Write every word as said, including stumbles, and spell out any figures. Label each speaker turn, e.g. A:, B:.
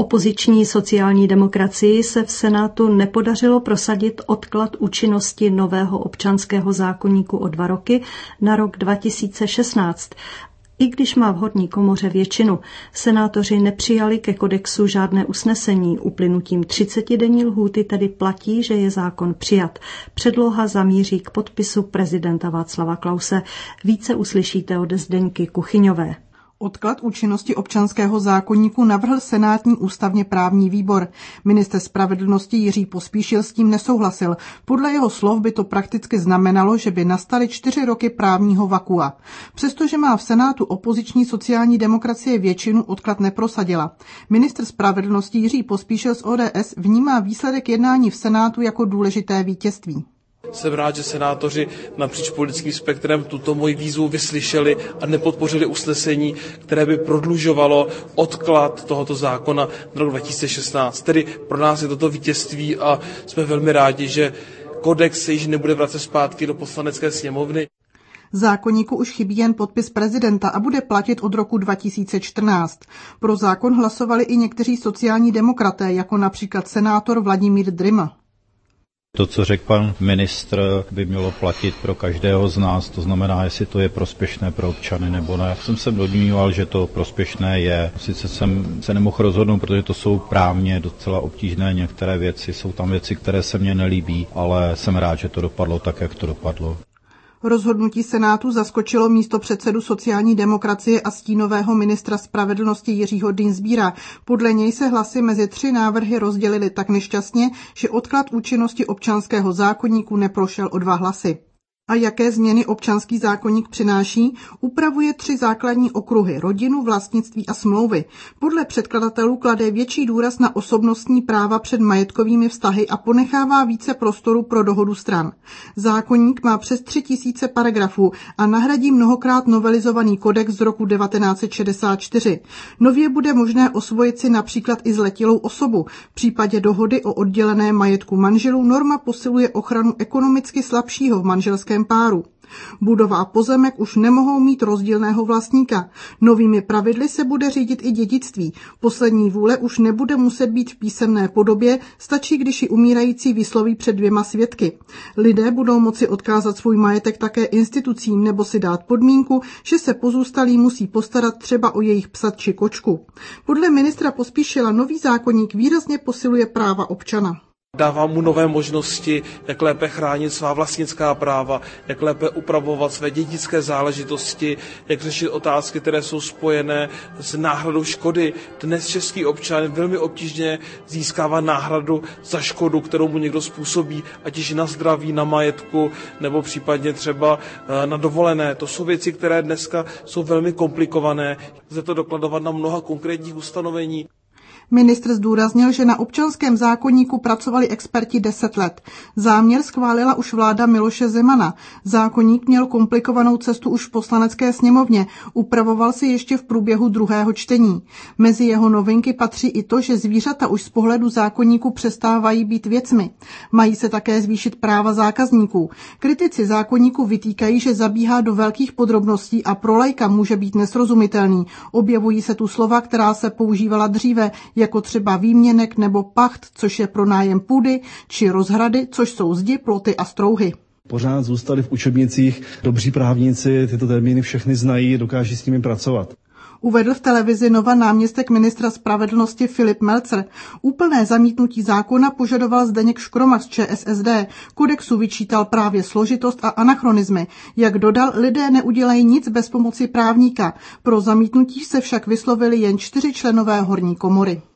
A: Opoziční sociální demokracii se v Senátu nepodařilo prosadit odklad účinnosti nového občanského zákoníku o dva roky na rok dva tisíce šestnáct. I když má v horní komoře většinu, senátoři nepřijali ke kodexu žádné usnesení. Uplynutím třicetidenní lhůty tedy platí, že je zákon přijat. Předloha zamíří k podpisu prezidenta Václava Klause. Více uslyšíte od Zdeňky Kuchyňové.
B: Odklad účinnosti občanského zákoníku navrhl senátní ústavně právní výbor. Ministr spravedlnosti Jiří Pospíšil s tím nesouhlasil. Podle jeho slov by to prakticky znamenalo, že by nastaly čtyři roky právního vakua. Přestože má v Senátu opoziční sociální demokracie většinu, odklad neprosadila. Ministr spravedlnosti Jiří Pospíšil z O D S vnímá výsledek jednání v Senátu jako důležité vítězství.
C: Jsem rád, že senátoři napříč politickým spektrem tuto moji výzvu vyslyšeli a nepodpořili usnesení, které by prodlužovalo odklad tohoto zákona na rok dva tisíce šestnáct. Tedy pro nás je toto vítězství a jsme velmi rádi, že kodex se již nebude vracet zpátky do Poslanecké sněmovny.
B: Zákoníku už chybí jen podpis prezidenta a bude platit od roku dva tisíce čtrnáct. Pro zákon hlasovali i někteří sociální demokraté, jako například senátor Vladimír Dryma.
D: To, co řekl pan ministr, by mělo platit pro každého z nás, to znamená, jestli to je prospěšné pro občany nebo ne. Jsem se domníval, že to prospěšné je. Sice jsem se nemohl rozhodnout, protože to jsou právně docela obtížné některé věci, jsou tam věci, které se mně nelíbí, ale jsem rád, že to dopadlo tak, jak to dopadlo.
B: Rozhodnutí Senátu zaskočilo místopředsedu sociální demokracie a stínového ministra spravedlnosti Jiřího Dienstbiera. Podle něj se hlasy mezi tři návrhy rozdělily tak nešťastně, že odklad účinnosti občanského zákoníku neprošel o dva hlasy. A jaké změny občanský zákoník přináší? Upravuje tři základní okruhy: rodinu, vlastnictví a smlouvy. Podle předkladatelů klade větší důraz na osobnostní práva před majetkovými vztahy a ponechává více prostoru pro dohodu stran. Zákoník má přes tři tisíce paragrafů a nahradí mnohokrát novelizovaný kodex z roku devatenáct set šedesát čtyři. Nově bude možné osvojit si například i zletilou osobu. V případě dohody o oddělené majetku manželů norma posiluje ochranu ekonomicky slabšího v manželském páru. Budova a pozemek už nemohou mít rozdílného vlastníka. Novými pravidly se bude řídit i dědictví. Poslední vůle už nebude muset být v písemné podobě, stačí, když ji umírající vysloví před dvěma svědky. Lidé budou moci odkázat svůj majetek také institucím nebo si dát podmínku, že se pozůstalí musí postarat třeba o jejich psa či kočku. Podle ministra Pospíšila nový zákoník výrazně posiluje práva občana.
C: Dává mu nové možnosti, jak lépe chránit svá vlastnická práva, jak lépe upravovat své dědické záležitosti, jak řešit otázky, které jsou spojené s náhradou škody. Dnes český občan velmi obtížně získává náhradu za škodu, kterou mu někdo způsobí, ať již na zdraví, na majetku, nebo případně třeba na dovolené. To jsou věci, které dneska jsou velmi komplikované. Lze to dokladovat na mnoha konkrétních ustanovení.
B: Ministr zdůraznil, že na občanském zákoníku pracovali experti deset let. Záměr schválila už vláda Miloše Zemana. Zákoník měl komplikovanou cestu už v Poslanecké sněmovně. Upravoval se ještě v průběhu druhého čtení. Mezi jeho novinky patří i to, že zvířata už z pohledu zákoníku přestávají být věcmi. Mají se také zvýšit práva zákazníků. Kritici zákoníku vytýkají, že zabíhá do velkých podrobností a pro laika může být nesrozumitelný. Objevují se tu slova, která se používala dříve, jako třeba výměnek nebo pacht, což je pronájem půdy, či rozhrady, což jsou zdi, ploty a strouhy.
E: Pořád zůstali v učebnicích dobří právníci, tyto termíny všechny znají, dokáží s nimi pracovat.
B: Uvedl v televizi Nova náměstek ministra spravedlnosti Filip Melcer. Úplné zamítnutí zákona požadoval Zdeněk Škroma z Č S S D. Kodexu vyčítal právě složitost a anachronizmy. Jak dodal, lidé neudělají nic bez pomoci právníka. Pro zamítnutí se však vyslovili jen čtyři členové horní komory.